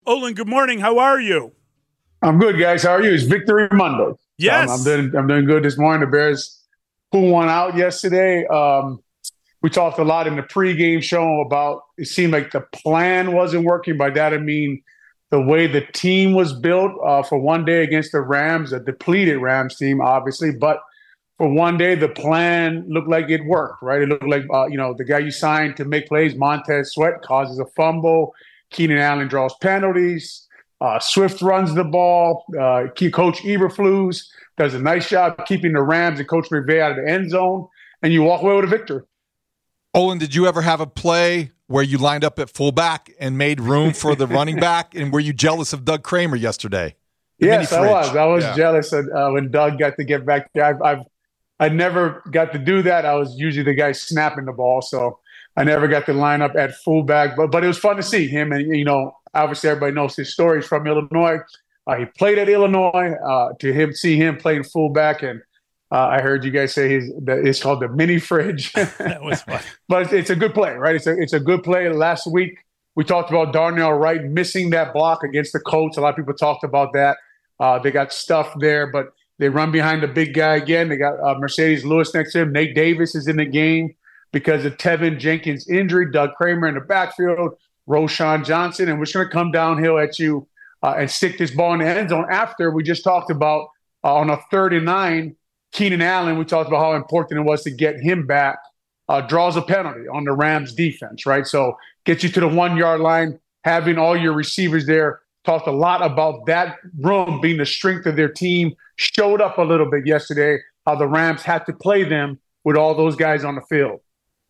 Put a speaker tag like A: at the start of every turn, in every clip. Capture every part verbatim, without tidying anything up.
A: Olin, good morning. How are you?
B: I'm good, guys. How are you? It's Victory Monday.
A: Yes.
B: Um, I'm doing I'm doing good this morning. The Bears pulled one out yesterday. Um, we talked a lot in the pregame show about it seemed like the plan wasn't working. By that I mean the way the team was built uh, for one day against the Rams, a depleted Rams team, obviously. But for one day, the plan looked like it worked, right? It looked like, uh, you know, the guy you signed to make plays, Montez Sweat, causes a fumble. Keenan Allen draws penalties. Uh, Swift runs the ball. Uh, Coach Eberflus does a nice job keeping the Rams and Coach McVay out of the end zone, and you walk away with a victory.
C: Olin, did you ever have a play where you lined up at fullback and made room for the running back? And were you jealous of Doug Kramer yesterday? The
B: yes, I was. I was
C: yeah.
B: jealous of, uh, when Doug got to get back there. I've, I've I never got to do that. I was usually the guy snapping the ball, so I never got to line up at fullback. But but it was fun to see him, and you know, obviously everybody knows his stories from Illinois. Uh, he played at Illinois. Uh, to him, see him playing fullback, and uh, I heard you guys say his that it's called the mini fridge.
A: That was fun.
B: But it's, it's a good play, right? It's a it's a good play. Last week we talked about Darnell Wright missing that block against the Colts. A lot of people talked about that. Uh, they got stuffed there, but they run behind the big guy again. They got uh, Mercedes Lewis next to him. Nate Davis is in the game because of Tevin Jenkins' injury. Doug Kramer in the backfield. Roschon Johnson, and we're just going to come downhill at you uh, and stick this ball in the end zone. After we just talked about uh, on a third and nine, Keenan Allen, we talked about how important it was to get him back, uh, draws a penalty on the Rams defense, right? So get you to the one-yard line, having all your receivers there. Talked a lot about that room being the strength of their team. Showed up a little bit yesterday, how the Rams had to play them with all those guys on the field.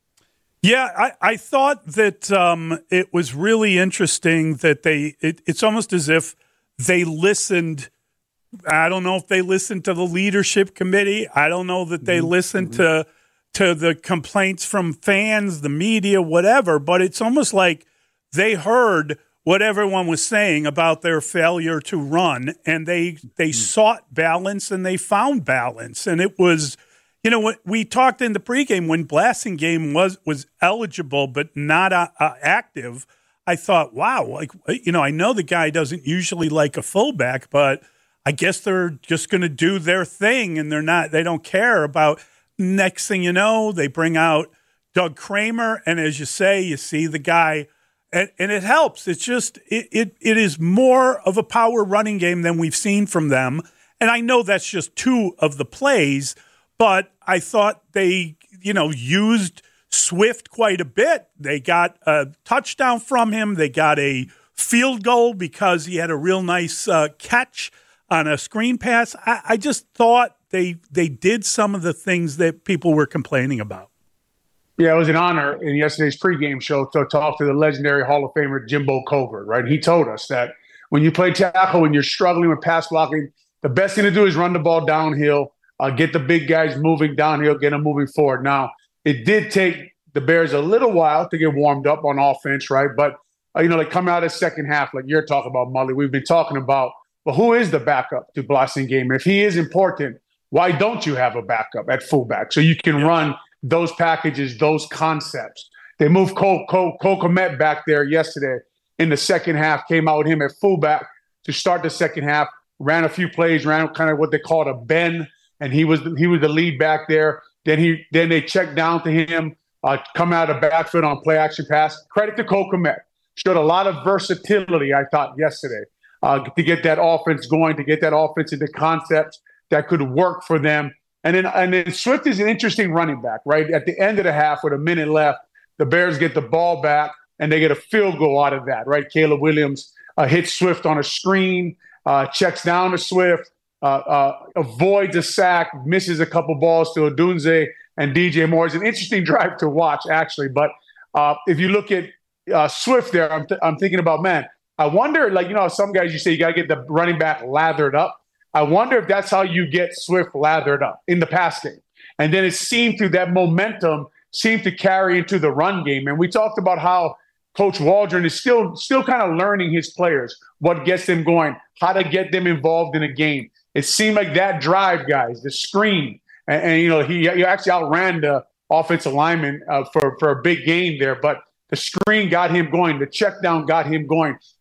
A: Yeah, I, I thought that um, it was really interesting that they it, – it's almost as if they listened – I don't know if they listened to the leadership committee. I don't know that they mm-hmm. listened to to the complaints from fans, the media, whatever, but it's almost like they heard what everyone was saying about their failure to run, and they they mm-hmm. sought balance and they found balance. And it was – You know, we talked in the pregame when Blasingame was was eligible but not uh, uh, active. I thought, wow, like, you know, I know the guy doesn't usually like a fullback, but I guess they're just going to do their thing, and they're not. They don't care about. Next thing you know, they bring out Doug Kramer, and as you say, you see the guy, and, and it helps. It's just it, it it is more of a power running game than we've seen from them, and I know that's just two of the plays. But I thought they, you know, used Swift quite a bit. They got a touchdown from him. They got a field goal because he had a real nice uh, catch on a screen pass. I, I just thought they they did some of the things that people were complaining about.
B: Yeah, it was an honor in yesterday's pregame show to talk to the legendary Hall of Famer Jimbo Covert, right? He told us that when you play tackle, when you're struggling with pass blocking, the best thing to do is run the ball downhill. Uh, get the big guys moving downhill, get them moving forward. Now, it did take the Bears a little while to get warmed up on offense, right? But, uh, you know, like coming out of the second half, like you're talking about, Mully, we've been talking about, well, who is the backup to Blasingame? If he is important, why don't you have a backup at fullback so you can run those packages, those concepts? They moved Cole, Cole, Cole Kmet back there yesterday in the second half, came out with him at fullback to start the second half, ran a few plays, ran kind of what they called a bend. And he was he was the lead back there. Then he then they checked down to him, uh, come out of backfield on play action pass. Credit to Cole Kmet. Showed a lot of versatility, I thought, yesterday uh, to get that offense going, to get that offense into concepts that could work for them. And then and then Swift is an interesting running back, right? At the end of the half, with a minute left, the Bears get the ball back and they get a field goal out of that, right? Caleb Williams uh, hits Swift on a screen, uh, checks down to Swift. Uh, uh, avoids a sack, misses a couple balls to Odunze and D J Moore. It's an interesting drive to watch, actually. But uh, if you look at uh, Swift there, I'm, th- I'm thinking about, man, I wonder, like, you know, some guys you say you got to get the running back lathered up. I wonder if that's how you get Swift lathered up in the pass game. And then it seemed through that momentum seemed to carry into the run game. And we talked about how Coach Waldron is still still kind of learning his players, what gets them going, how to get them involved in a game. It seemed like that drive, guys, the screen, and, and you know, he, he actually outran the offensive lineman uh, for, for a big gain there, but the screen got him going. The check down got him going.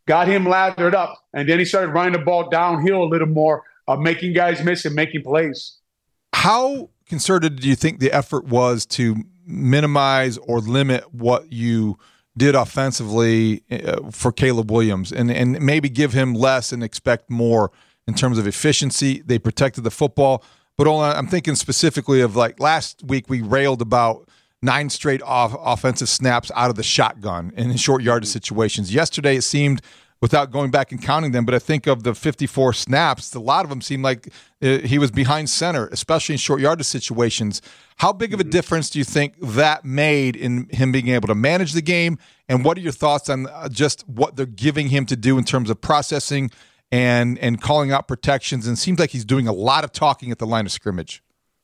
B: got him lathered up, and then he started running the ball downhill a little more, uh, making guys miss and making plays.
C: How concerted do you think the effort was to minimize or limit what you did offensively uh, for Caleb Williams, and, and maybe give him less and expect more in terms of efficiency? They protected the football, but only, I'm thinking specifically of like last week we railed about nine straight off offensive snaps out of the shotgun and in short yardage situations. Yesterday it seemed, without going back and counting them, but I think of the fifty-four snaps, a lot of them seemed like uh, he was behind center, especially in short yardage situations. How big of a difference do you think that made in him being able to manage the game? And what are your thoughts on uh, just what they're giving him to do in terms of processing and and calling out protections? And it seems like he's doing a lot of talking at the line of scrimmage.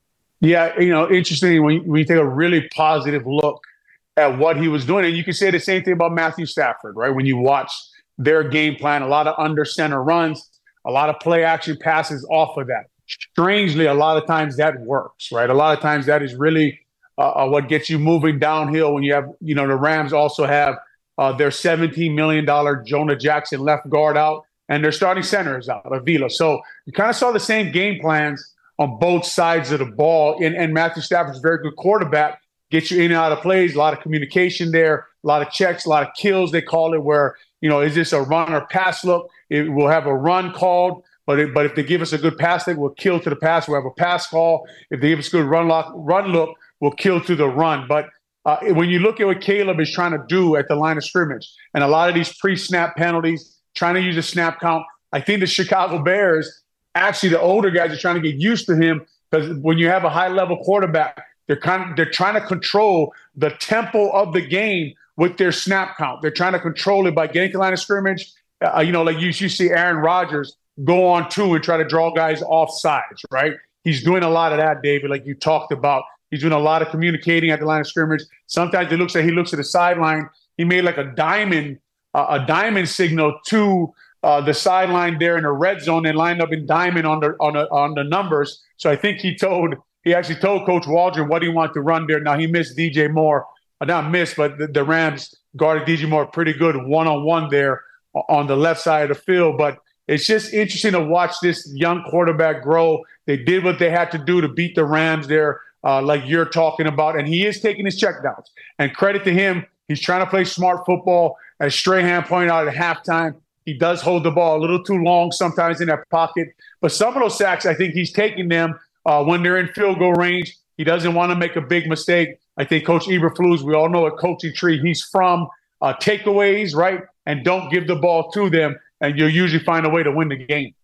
B: Yeah, you know, interesting when you, when you take a really positive look at what he was doing. And you can say the same thing about Matthew Stafford, right? When you watch their game plan, a lot of under center runs, a lot of play action passes off of that. Strangely, a lot of times that works, right? A lot of times that is really uh, what gets you moving downhill when you have, you know, the Rams also have uh, their seventeen million dollars Jonah Jackson left guard out and their starting center is out, Avila. So you kind of saw the same game plans on both sides of the ball. And, and Matthew Stafford's a very good quarterback, gets you in and out of plays, a lot of communication there, a lot of checks, a lot of kills, they call it, where, you know, is this a run or pass look? It will have a run called, but it, but if they give us a good pass look, we'll kill to the pass. We'll have a pass call. If they give us a good run lock, run look, we'll kill to the run. But uh, when you look at what Caleb is trying to do at the line of scrimmage, and a lot of these pre-snap penalties, trying to use a snap count, I think the Chicago Bears, actually the older guys are trying to get used to him, because when you have a high-level quarterback, they're kind of they're trying to control the tempo of the game with their snap count. They're trying to control it by getting to the line of scrimmage. Uh, you know, like you, you see Aaron Rodgers go on two and try to draw guys off sides, right? He's doing a lot of that, David, like you talked about. He's doing a lot of communicating at the line of scrimmage. Sometimes it looks like he looks at the sideline. He made like a diamond, uh, a diamond signal to uh, the sideline there in the red zone and lined up in diamond on the on the, on the numbers. So I think he told he actually told Coach Waldron what he wanted to run there. Now he missed D J Moore. Not missed, but the, the Rams guarded D J Moore pretty good one-on-one there on the left side of the field. But it's just interesting to watch this young quarterback grow. They did what they had to do to beat the Rams there, uh, like you're talking about. And he is taking his checkdowns. And credit to him, he's trying to play smart football. As Strahan pointed out at halftime, he does hold the ball a little too long sometimes in that pocket. But some of those sacks, I think he's taking them uh, when they're in field goal range. He doesn't want to make a big mistake. I think Coach Eberflus, we all know what coaching tree he's from. Uh, takeaways, right? And don't give the ball to them, and you'll usually find a way to win the game.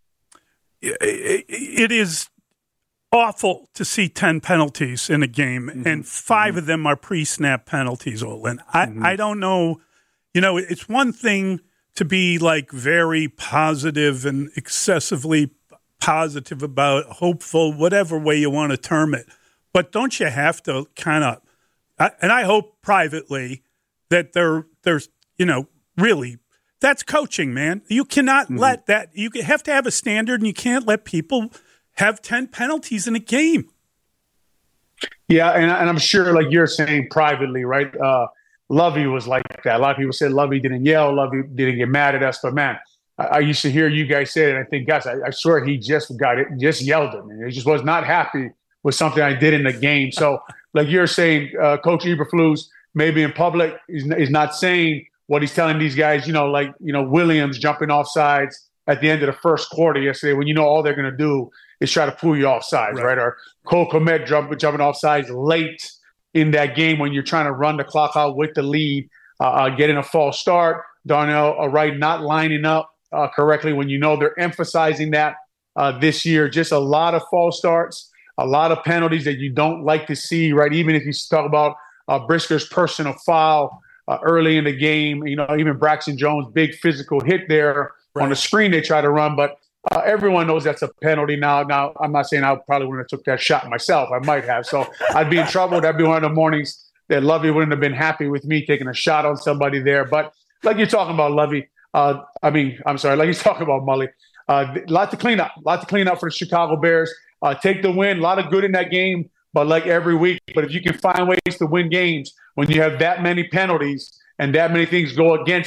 A: It is awful to see ten penalties in a game, mm-hmm. and five mm-hmm. of them are pre-snap penalties, Olin. I, mm-hmm. I don't know. You know, it's one thing to be like very positive and excessively positive about, hopeful, whatever way you want to term it. But don't you have to kind of, and I hope privately that there, there's, you know, really, that's coaching, man. You cannot mm-hmm. let that, you have to have a standard, and you can't let people have ten penalties in a game.
B: Yeah, and, and I'm sure, like you're saying privately, right? Uh, Lovey was like that. A lot of people said Lovey didn't yell, Lovey didn't get mad at us, but man, I, I used to hear you guys say it, and I think, guys, I, I swear he just got it, just yelled at me. He just was not happy with something I did in the game. So, like you're saying, uh, Coach Eberflus, maybe in public, is, is not saying what he's telling these guys, you know, like, you know, Williams jumping off sides at the end of the first quarter yesterday, when you know all they're going to do is try to pull you off sides, right? right? Or Cole Kmet jump, jumping off sides late in that game when you're trying to run the clock out with the lead, uh, uh, getting a false start. Darnell uh, Wright not lining up uh, correctly when you know they're emphasizing that uh, this year. Just a lot of false starts, a lot of penalties that you don't like to see, right? Even if you talk about uh, Brisker's personal foul uh, early in the game, you know, even Braxton Jones, big physical hit there right on the screen they try to run, but Uh, everyone knows that's a penalty now. Now, I'm not saying I probably wouldn't have took that shot myself. I might have. So I'd be in trouble. That'd be one of the mornings that Lovey wouldn't have been happy with me taking a shot on somebody there. But like you're talking about, Lovey, uh, I mean, I'm sorry, like you're talking about, Mully, a uh, lot to clean up. A lot to clean up for the Chicago Bears. Uh, take the win. A lot of good in that game, but like every week. But if you can find ways to win games when you have that many penalties and that many things go against you,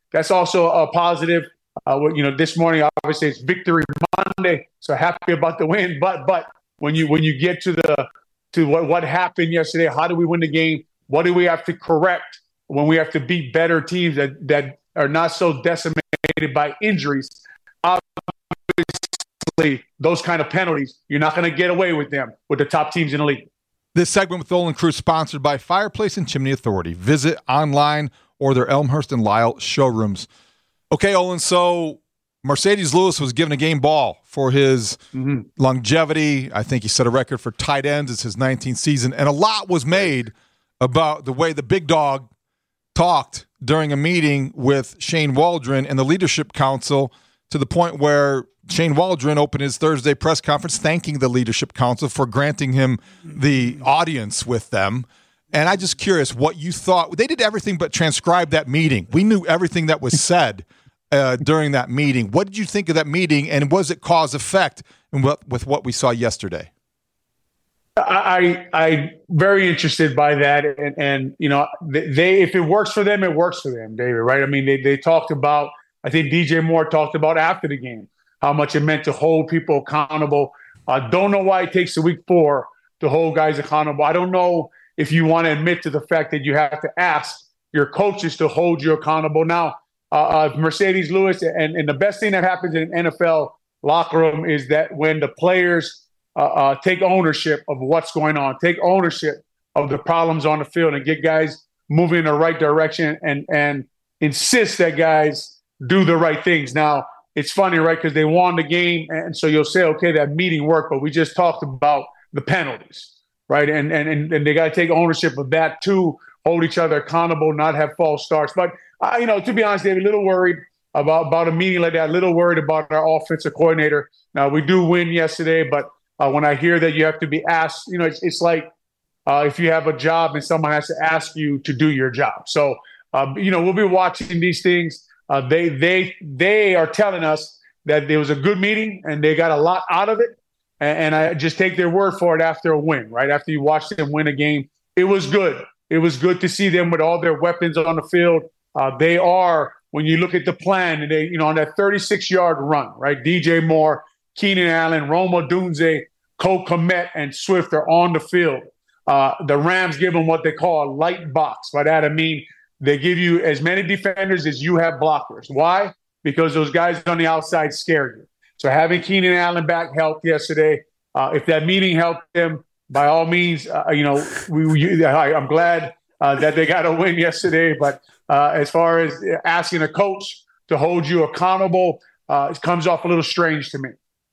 B: that's also a positive. Uh, you know, this morning, obviously, it's Victory Monday, so happy about the win. But but when you when you get to the to what, what happened yesterday, how do we win the game? What do we have to correct when we have to beat better teams that, that are not so decimated by injuries? Obviously, those kind of penalties, you're not going to get away with them with the top teams in the league.
C: This segment with Olin Kreutz sponsored by Fireplace and Chimney Authority. Visit online or their Elmhurst and Lisle showrooms. Okay, Olin, so Marcedes Lewis was given a game ball for his mm-hmm. longevity. I think he set a record for tight ends. It's his nineteenth season. And a lot was made about the way the big dog talked during a meeting with Shane Waldron and the Leadership Council, to the point where Shane Waldron opened his Thursday press conference thanking the Leadership Council for granting him the audience with them. And I'm just curious what you thought. They did everything but transcribe that meeting. We knew everything that was said uh, during that meeting. What did you think of that meeting, and was it cause effect in what, with what we saw yesterday?
B: I I very interested by that, and and you know they if it works for them, it works for them, David. Right? I mean, they they talked about. I think D J Moore talked about after the game how much it meant to hold people accountable. I uh, don't know why it takes a week four to hold guys accountable. I don't know if you want to admit to the fact that you have to ask your coaches to hold you accountable. Now, uh, uh, Marcedes Lewis, and, and the best thing that happens in an N F L locker room is that when the players uh, uh, take ownership of what's going on, take ownership of the problems on the field, and get guys moving in the right direction, and and insist that guys do the right things. Now, it's funny, right? Because they won the game, and so you'll say, okay, that meeting worked, but we just talked about the penalties, right? And and and, and they got to take ownership of that too, hold each other accountable, not have false starts. But uh, you know, to be honest, they're a little worried about about a meeting like that. A little worried about our offensive coordinator. Now, we do win yesterday, but uh, when I hear that you have to be asked, you know, it's it's like uh, if you have a job and someone has to ask you to do your job. So uh, you know, we'll be watching these things. Uh, they they they are telling us that there was a good meeting and they got a lot out of it, and, and I just take their word for it after a win. Right after you watch them win a game, it was good. It was good to see them with all their weapons on the field. Uh, they are, when you look at the plan, and they you know on that thirty-six yard run, right? D J Moore, Keenan Allen, Rome Odunze, Cole Kmet, and Swift are on the field. Uh, the Rams give them what they call a light box. By that I mean, they give you as many defenders as you have blockers. Why? Because those guys on the outside scare you. So having Keenan Allen back helped yesterday. Uh, if that meeting helped them, by all means, uh, you know, we, we, I, I'm glad uh, that they got a win yesterday. But uh, as far as asking a coach to hold you accountable, uh, it comes off a little strange to me.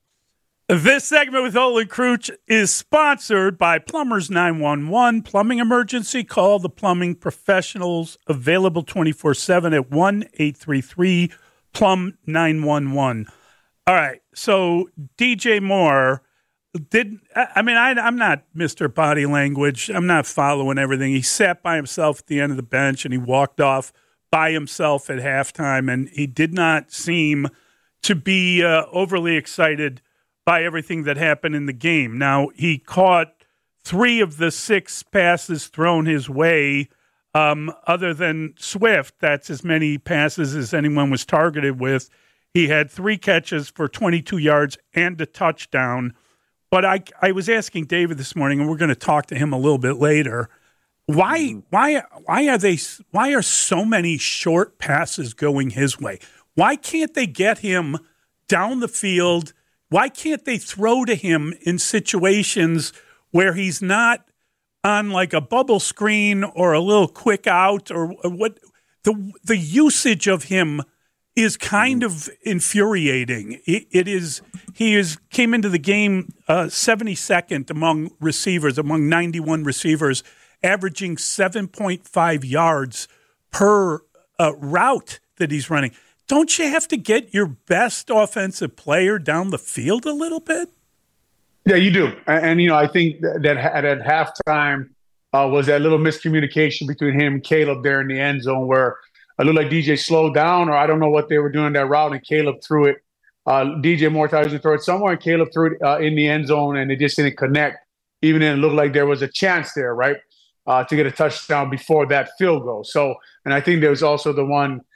A: This segment with Olin Kreutz is sponsored by Plumbers nine one one. Plumbing emergency, call the plumbing professionals, available twenty-four seven at one eight three three plumb nine one one. All right, so D J Moore did, I mean, I, I'm not Mister Body Language. I'm not following everything. He sat by himself at the end of the bench and he walked off by himself at halftime, and he did not seem to be uh, overly excited by everything that happened in the game. Now, he caught three of the six passes thrown his way. Um, other than Swift, that's as many passes as anyone was targeted with. He had three catches for twenty-two yards and a touchdown. But I, I was asking David this morning, and we're going to talk to him a little bit later. Why, why, why are they? Why are so many short passes going his way? Why can't they get him down the field? Why can't they throw to him in situations where he's not on like a bubble screen or a little quick out, or, or what? The the usage of him is kind of infuriating. It, it is. He is came into the game uh, seventy-second among receivers, among ninety-one receivers, averaging seven point five yards per uh, route that he's running. Don't you have to get your best offensive player down the field a little bit?
B: Yeah, you do. And, and you know, I think that, that at, at halftime uh, was that little miscommunication between him and Caleb there in the end zone, where it looked like D J slowed down, or I don't know what they were doing that route, and Caleb threw it. Uh, D J Moore thought he was going to throw it somewhere, and Caleb threw it uh, in the end zone, and it just didn't connect. Even then, it looked like there was a chance there, right, uh, to get a touchdown before that field goal. So, and I think there was also the one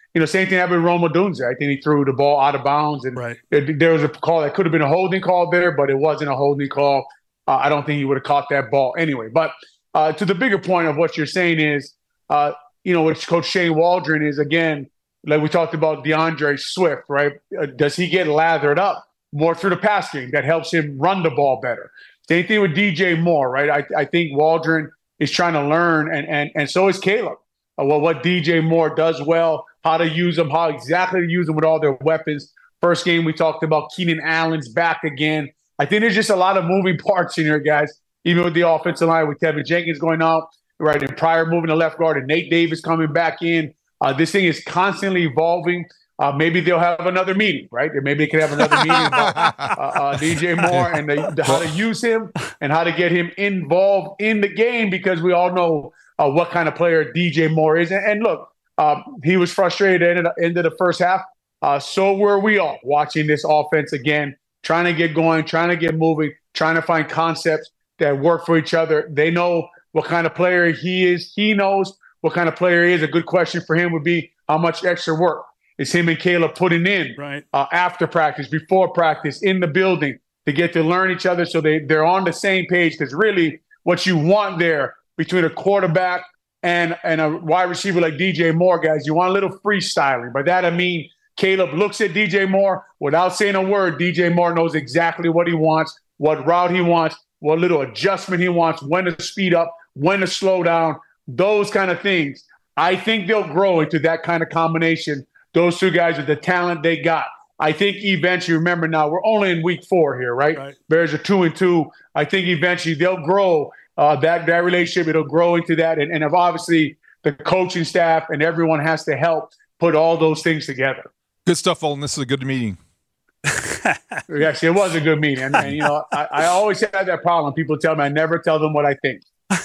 B: you know, same thing happened with Rome Odunze. I think he threw the ball out of bounds, and
A: right.
B: there, there was a call that could have been a holding call there, but it wasn't a holding call. Uh, I don't think he would have caught that ball anyway. But uh, to the bigger point of what you're saying is, uh, you know, what Coach Shane Waldron is, again, like we talked about DeAndre Swift, right? Uh, does he get lathered up more through the pass game that helps him run the ball better? Same thing with D J Moore, right? I, I think Waldron is trying to learn, and and and so is Caleb. Uh, well, what D J Moore does well, how to use them, how exactly to use them with all their weapons. First game, we talked about Keenan Allen's back again. I think there's just a lot of moving parts in here, guys, even with the offensive line, with Kevin Jenkins going out, right, and Pryor moving to left guard, and Nate Davis coming back in. Uh, this thing is constantly evolving. Uh, maybe they'll have another meeting, right? Or maybe they could have another meeting about uh, uh, D J Moore and the, the, how to use him and how to get him involved in the game, because we all know uh, what kind of player D J Moore is. And, and look, uh, he was frustrated at the end of the first half. Uh, so were we all watching this offense again, trying to get going, trying to get moving, trying to find concepts that work for each other. They know what kind of player he is. He knows what kind of player he is. A good question for him would be, how much extra work is him and Caleb putting in
A: right.
B: uh, after practice, before practice, in the building, to get to learn each other so they, they're on the same page? Because really what you want there between a quarterback and, and a wide receiver like D J Moore, guys, you want a little freestyling. By that I mean Caleb looks at D J Moore without saying a word. D J Moore knows exactly what he wants, what route he wants, what little adjustment he wants, when to speed up, when to slow down, those kind of things. I think they'll grow into that kind of combination, those two guys with the talent they got. I think eventually, remember now, we're only in week four here, right?
A: right.
B: Bears are two and two. I think eventually they'll grow uh, that, that relationship. It'll grow into that. And, and obviously the coaching staff and everyone has to help put all those things together.
C: Good stuff, Olin. This is a good meeting.
B: Yes, it was a good meeting. And, and you know, I, I always have that problem. People tell me I never tell them what I think.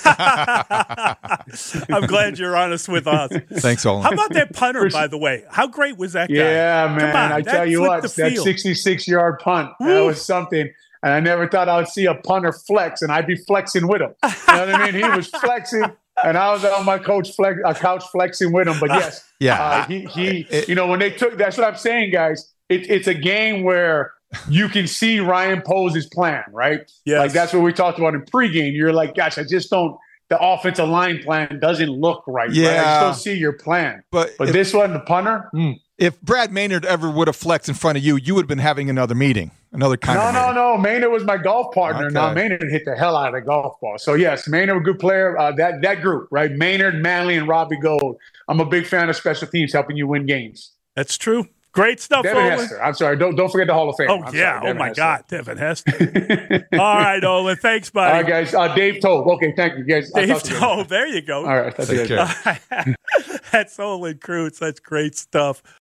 A: I'm glad you're honest with us.
C: Thanks, Olin.
A: How about that punter, by the way? How great was that guy?
B: Yeah, man.
A: Come on,
B: I tell you what, that sixty-six-yard punt, Woo. that was something. And I never thought I would see a punter flex, and I'd be flexing with him. You know what I mean? He was flexing, and I was on my coach flex, uh, couch flexing with him. But yes,
C: yeah,
B: uh, he, he it, you know, when they took – that's what I'm saying, guys. It, it's a game where you can see Ryan Pose's plan, right?
A: Yes.
B: Like that's what we talked about in pregame. You're like, gosh, I just don't – the offensive line plan doesn't look right.
C: Yeah.
B: Right? I just don't see your plan. But, but if, this one, the punter mm. –
C: If Brad Maynard ever would have flexed in front of you, you would have been having another meeting, another kind
B: no,
C: of
B: No,
C: meeting.
B: no, no. Maynard was my golf partner.
C: Okay.
B: Now, Maynard hit the hell out of the golf ball. So, yes, Maynard, a good player. Uh, that that group, right? Maynard, Manley, and Robbie Gold. I'm a big fan of special teams helping you win games.
A: That's true. Great stuff,
B: Devin
A: Olin.
B: Hester. I'm sorry. Don't don't forget the Hall of Fame.
A: Oh,
B: I'm
A: yeah.
B: sorry,
A: oh, my
B: Hester.
A: God. Devin Hester. All right, Olin. Thanks, buddy.
B: All right, guys. Uh, Dave Tobe. Okay, thank you, guys.
A: Dave Tobe. There you go.
B: All right. That's
C: Take care.
A: That's Olin Kreutz. That's great stuff.